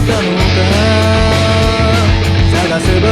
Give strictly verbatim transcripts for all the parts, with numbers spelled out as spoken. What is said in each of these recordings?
たのか探せば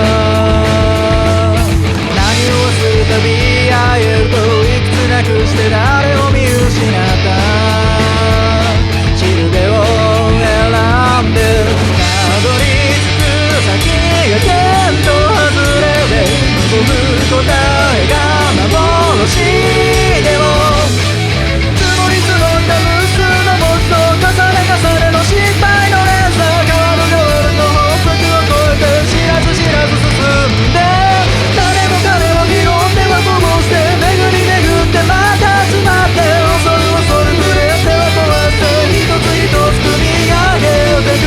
何を忘れたび会えるといくつなくして誰を見失ったしるべを選んでたどり着く先が見当外れで望む答えが幻でも積もり積もった無数の文字と重ね重ねの失敗の連鎖変わる変わると法則を超えて知らず知らず進んで誰も彼を拾ってはこぼして巡り巡ってまた集まって恐る恐る触れては壊して一つ一つ組み上げてく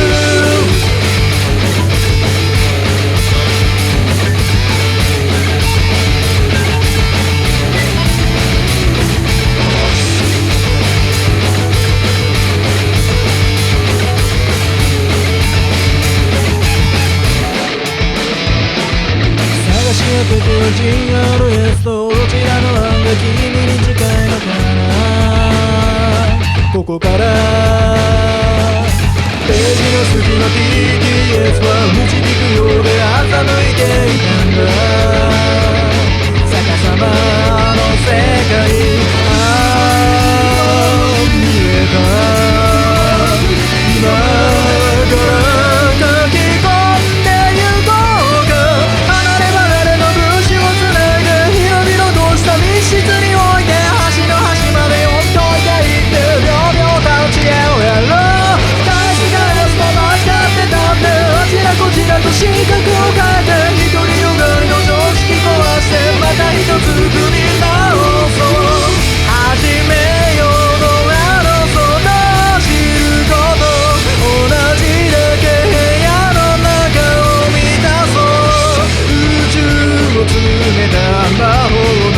ピクル ジーアールエス とどちらの案が君に近いのかなここからページの隙の ティーティーエス は導くようで欺いていたんだ逆さまの世界ああ見えた今から書き込んでゆこうか密室に置いて端の端まで寄っといていって秒々立ち絵をやろう返し返すと間違ってたってあちらこちらと視覚を変えて一人よがりの常識壊してまた一つ組み直そう始めようのあのその知ること同じだけ部屋の中を満たそう宇宙を詰めた魔法の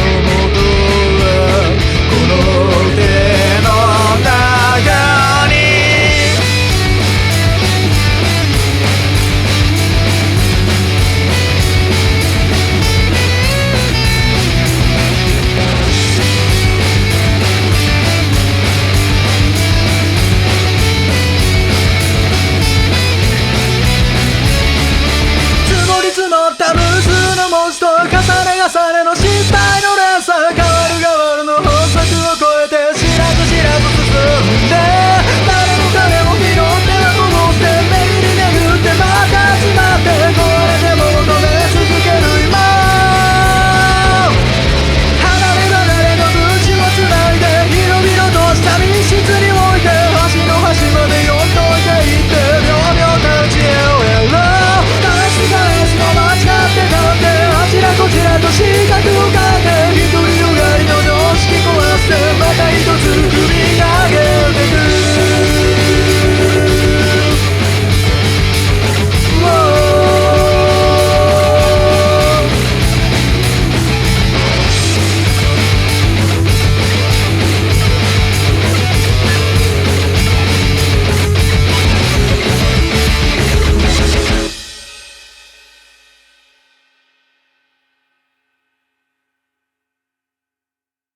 積もり積もった無数の文字と重ね重ねの